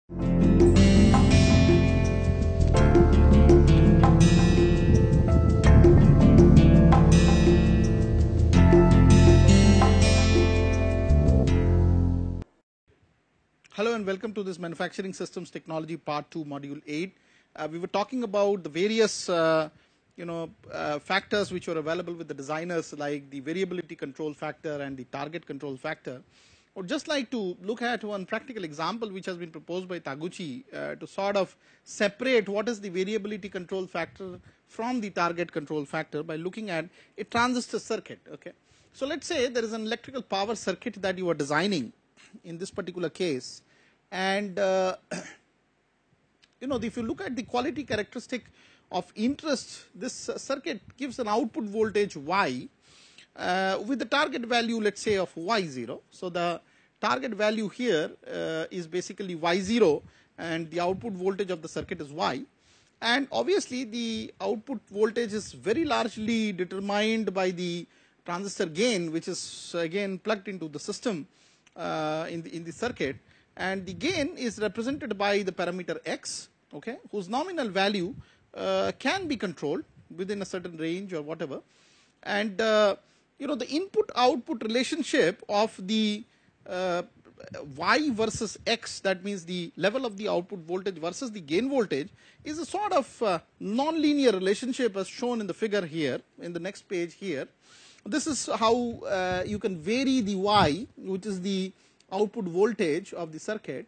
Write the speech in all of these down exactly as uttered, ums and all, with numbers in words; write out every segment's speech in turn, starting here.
Hello and welcome to this Manufacturing Systems Technology Part two Module eight. Uh, we were talking about the various uh, you know, uh, factors which were available with the designers, like the variability control factor and the target control factor. I would just like to look at one practical example which has been proposed by Taguchi uh, to sort of separate what is the variability control factor from the target control factor by looking at a transistor circuit. Okay, so let's say there is an electrical power circuit that you are designing in this particular case, and uh, you know, if you look at the quality characteristic of interest, this uh, circuit gives an output voltage Y uh, with the target value, let's say, of Y zero. So the target value here uh, is basically Y zero, and the output voltage of the circuit is Y. And obviously the output voltage is very largely determined by the transistor gain, which is again plugged into the system uh, in the in the circuit. And the gain is represented by the parameter X, okay, whose nominal value uh, can be controlled within a certain range or whatever. And uh, you know, the input output relationship of the uh, Y versus X, that means the level of the output voltage versus the gain voltage, is a sort of uh, non-linear relationship as shown in the figure here in the next page here. This is how uh, you can vary the Y, which is the output voltage of the circuit,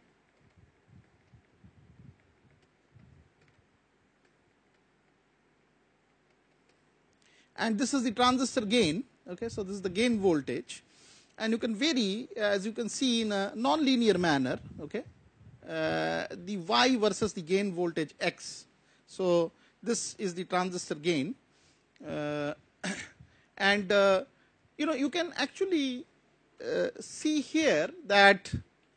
and this is the transistor gain. Okay, so this is the gain voltage, and you can vary, as you can see, in a non-linear manner, okay, uh, the Y versus the gain voltage X. So this is the transistor gain, uh, and uh, you know, you can actually Uh, see here that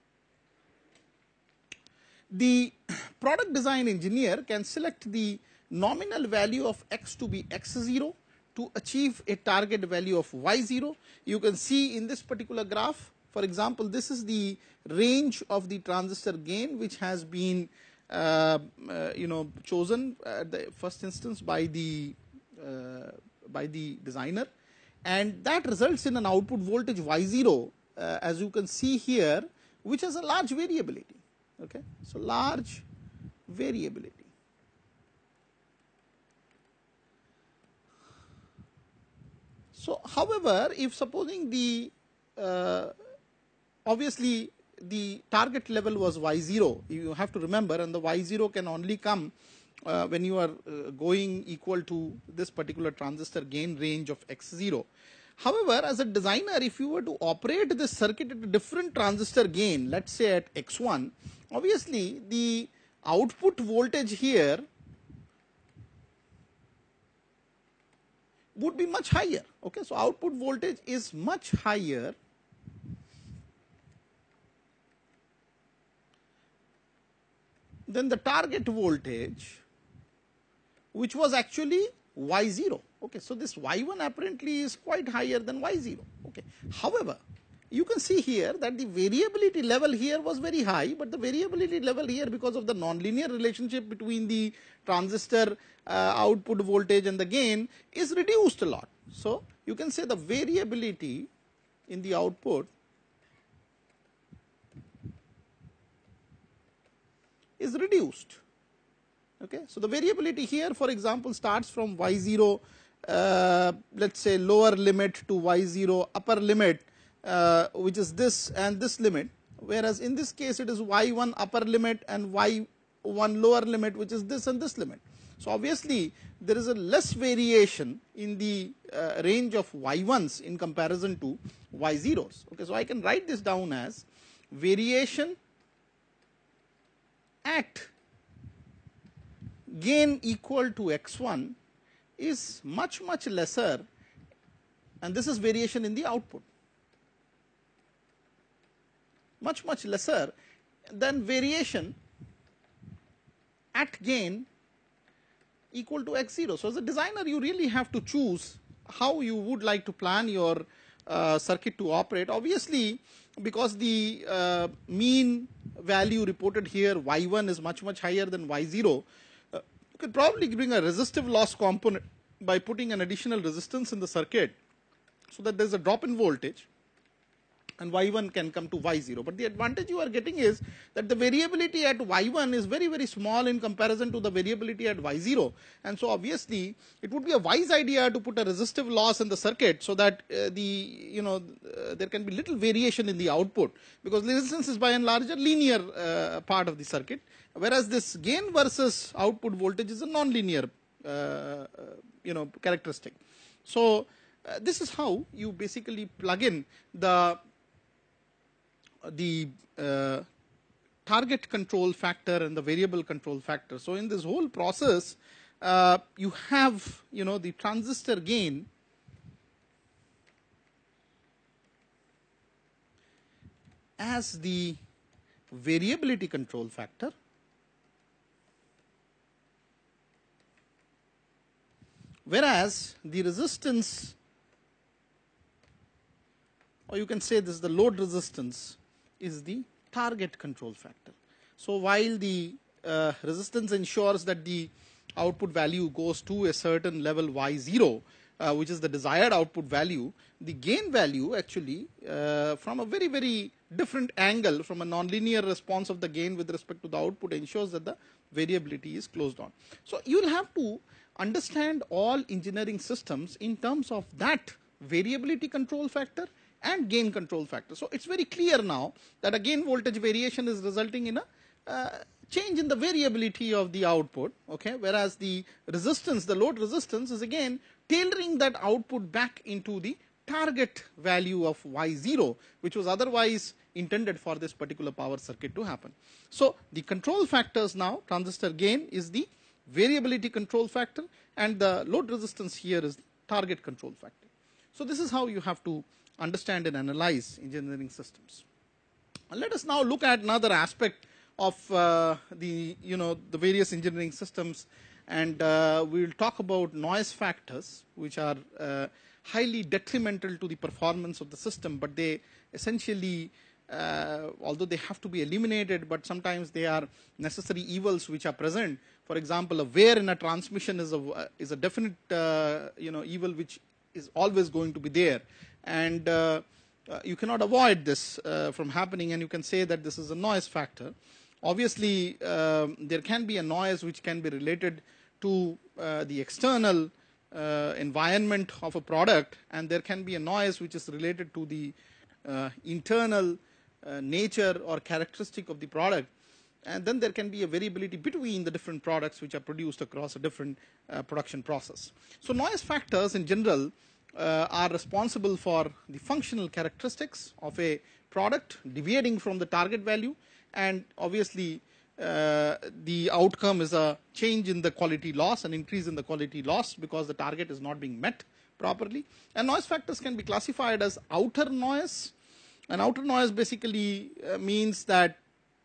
the product design engineer can select the nominal value of X to be X zero to achieve a target value of Y zero. You can see in this particular graph, for example, this is the range of the transistor gain which has been uh, uh, you know, chosen at the first instance by the uh, by the designer, and that results in an output voltage Y zero, uh, as you can see here, which has a large variability. Okay, so large variability. So however, if supposing the uh, obviously the target level was Y zero, you have to remember, and the Y zero can only come Uh, when you are uh, going equal to this particular transistor gain range of X zero. However, as a designer, if you were to operate this circuit at a different transistor gain, let's say at X one, obviously the output voltage here would be much higher. Okay, so output voltage is much higher than the target voltage, which was actually Y zero. Okay, so this Y one apparently is quite higher than Y zero. Okay, however, you can see here that the variability level here was very high, but the variability level here, because of the nonlinear relationship between the transistor uh, output voltage and the gain, is reduced a lot. So you can say the variability in the output is reduced. Okay, so the variability here, for example, starts from Y zero, uh, let's say lower limit, to Y zero upper limit, uh, which is this and this limit, whereas in this case it is Y one upper limit and Y one lower limit, which is this and this limit. So obviously there is a less variation in the uh, range of Y ones in comparison to Y zeros. Okay, so I can write this down as variation at gain equal to X one is much much lesser, and this is variation in the output, much much lesser than variation at gain equal to X zero. So as a designer, you really have to choose how you would like to plan your uh, circuit to operate. Obviously, because the uh, mean value reported here, Y one is much, much higher than Y zero, uh, you could probably bring a resistive loss component by putting an additional resistance in the circuit so that there's a drop in voltage and Y one can come to Y zero. But the advantage you are getting is that the variability at Y one is very, very small in comparison to the variability at Y zero. And so obviously it would be a wise idea to put a resistive loss in the circuit so that uh, the, you know, uh, there can be little variation in the output, because resistance is by and large a linear uh, part of the circuit, whereas this gain versus output voltage is a non-linear uh, you know, characteristic. So uh, this is how you basically plug in the the uh, target control factor and the variable control factor. So in this whole process, uh, you have, you know, the transistor gain as the variability control factor, whereas the resistance, or you can say this, the load resistance, is the target control factor. So while the uh, resistance ensures that the output value goes to a certain level Y zero, uh, which is the desired output value, the gain value actually uh, from a very, very different angle, from a nonlinear response of the gain with respect to the output, ensures that the variability is closed on. So you will have to understand all engineering systems in terms of that variability control factor and gain control factor. So it's very clear now that a gain voltage variation is resulting in a uh, change in the variability of the output, okay, whereas the resistance, the load resistance, is again tailoring that output back into the target value of Y zero, which was otherwise intended for this particular power circuit to happen. So the control factors now, transistor gain is the variability control factor, and the load resistance here is target control factor. So this is how you have to understand and analyze engineering systems. Let us now look at another aspect of uh, the, you know, the various engineering systems, and uh, we will talk about noise factors, which are uh, highly detrimental to the performance of the system, but they essentially, uh, although they have to be eliminated, but sometimes they are necessary evils which are present. For example, a wear in a transmission is a is a definite uh, you know, evil which is always going to be there, and uh, uh, you cannot avoid this uh, from happening, and you can say that this is a noise factor. Obviously, uh, there can be a noise which can be related to uh, the external uh, environment of a product, and there can be a noise which is related to the uh, internal uh, nature or characteristic of the product, and then there can be a variability between the different products which are produced across a different uh, production process. So noise factors in general uh, are responsible for the functional characteristics of a product deviating from the target value, and obviously uh, the outcome is a change in the quality loss, an increase in the quality loss because the target is not being met properly. And noise factors can be classified as outer noise, and outer noise basically uh, means that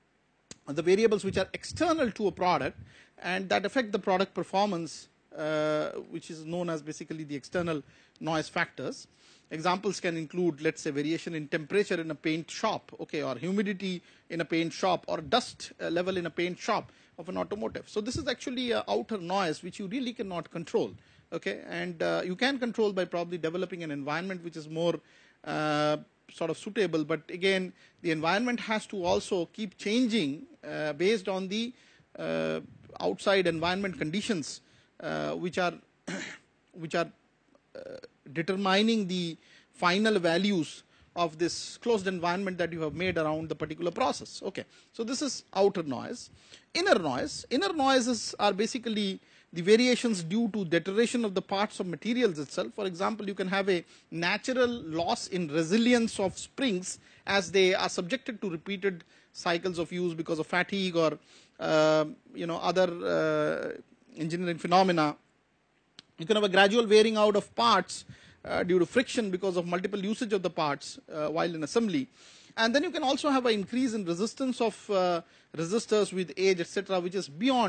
the variables which are external to a product and that affect the product performance, uh, which is known as basically the external noise factors. Examples can include, let's say, variation in temperature in a paint shop, okay, or humidity in a paint shop, or dust uh, level in a paint shop of an automotive. So this is actually an outer noise which you really cannot control, okay, and uh, you can control by probably developing an environment which is more uh, sort of suitable, but again the environment has to also keep changing uh, based on the uh, outside environment conditions uh, which are which are uh, determining the final values of this closed environment that you have made around the particular process. Okay, so this is outer noise. Inner noise, inner noises are basically the variations due to deterioration of the parts of materials itself. For example, you can have a natural loss in resilience of springs as they are subjected to repeated cycles of use because of fatigue or uh, you know, other uh, engineering phenomena. You can have a gradual wearing out of parts uh, due to friction because of multiple usage of the parts uh, while in assembly. And then you can also have an increase in resistance of uh, resistors with age, et cetera, which is beyond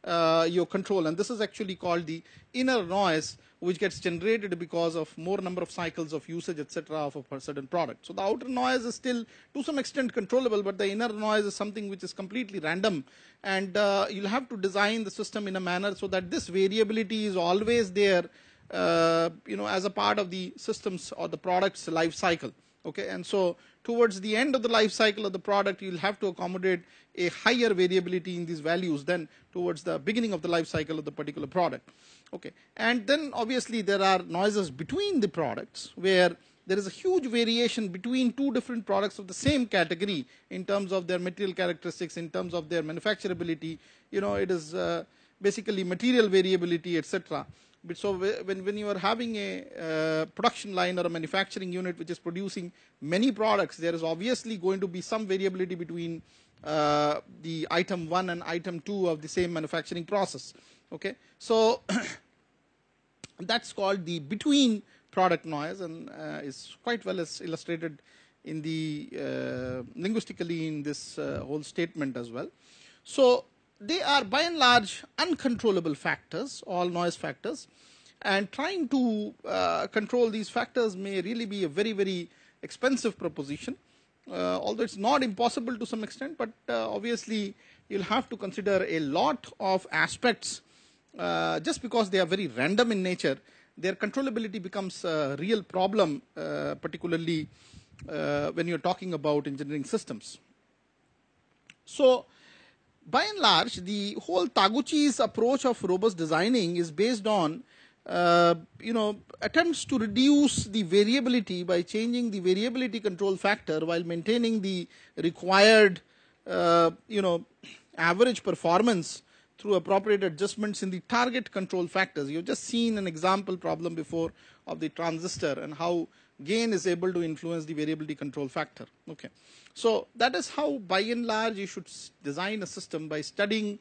uh, your control, and this is actually called the inner noise, which gets generated because of more number of cycles of usage, et cetera, of a certain product. So the outer noise is still to some extent controllable, but the inner noise is something which is completely random, and uh, you'll have to design the system in a manner so that this variability is always there, uh, you know, as a part of the system's or the product's life cycle. Okay, and so towards the end of the life cycle of the product, you'll have to accommodate a higher variability in these values than towards the beginning of the life cycle of the particular product. Okay, and then obviously there are noises between the products where there is a huge variation between two different products of the same category in terms of their material characteristics, in terms of their manufacturability. You know, it is uh, basically material variability, et cetera. But so when, when you are having a uh, production line or a manufacturing unit which is producing many products, there is obviously going to be some variability between uh, the item one and item two of the same manufacturing process. Okay, so that's called the between product noise, and uh, is quite well as illustrated in the uh, linguistically in this uh, whole statement as well. So they are by and large uncontrollable factors, all noise factors, and trying to uh, control these factors may really be a very, very expensive proposition, uh, although it's not impossible to some extent, but uh, obviously you'll have to consider a lot of aspects. Uh, just because they are very random in nature, their controllability becomes a real problem, uh, particularly uh, when you're talking about engineering systems. So by and large, the whole Taguchi's approach of robust designing is based on, uh, you know, attempts to reduce the variability by changing the variability control factor while maintaining the required, uh, you know, average performance through appropriate adjustments in the target control factors. You've just seen an example problem before of the transistor and how gain is able to influence the variability control factor. Okay, so that is how by and large you should design a system, by studying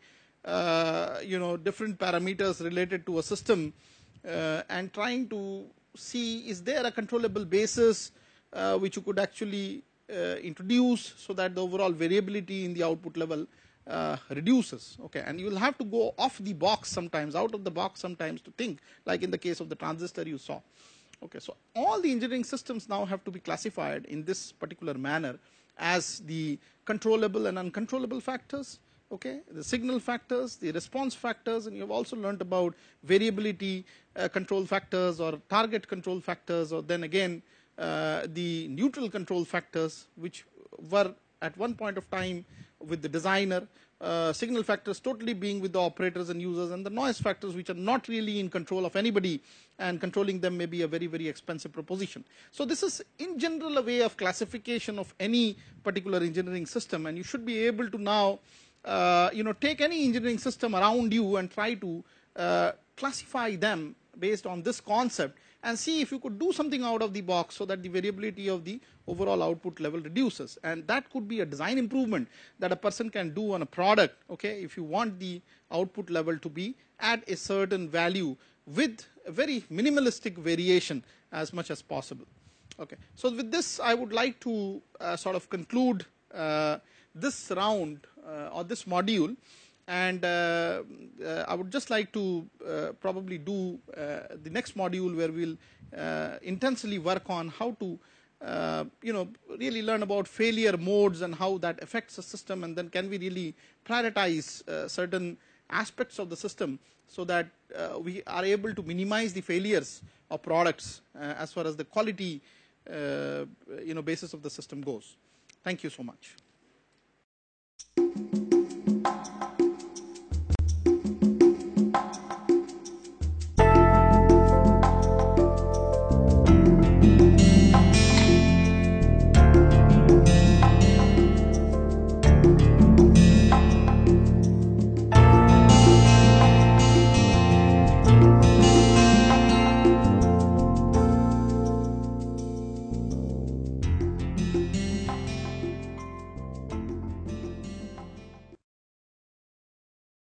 uh, you know different parameters related to a system uh, and trying to see is there a controllable basis uh, which you could actually uh, introduce so that the overall variability in the output level uh, reduces. Okay, and you will have to go off the box sometimes, out of the box sometimes, to think, like in the case of the transistor you saw. Okay, so all the engineering systems now have to be classified in this particular manner as the controllable and uncontrollable factors, okay, the signal factors, the response factors, and you have also learned about variability uh, control factors or target control factors, or then again uh, the neutral control factors, which were at one point of time with the designer, uh, signal factors totally being with the operators and users, and the noise factors which are not really in control of anybody, and controlling them may be a very, very expensive proposition. So this is in general a way of classification of any particular engineering system, and you should be able to now uh, you know take any engineering system around you and try to uh, classify them based on this concept and see if you could do something out of the box so that the variability of the overall output level reduces. And that could be a design improvement that a person can do on a product, okay, if you want the output level to be at a certain value with a very minimalistic variation as much as possible. Okay, so with this I would like to uh, sort of conclude uh, this round uh, or this module, and uh, uh, I would just like to uh, probably do uh, the next module where we'll uh, intensely work on how to uh, you know really learn about failure modes and how that affects the system, and then can we really prioritize uh, certain aspects of the system so that uh, we are able to minimize the failures of products uh, as far as the quality uh, you know basis of the system goes. Thank you so much.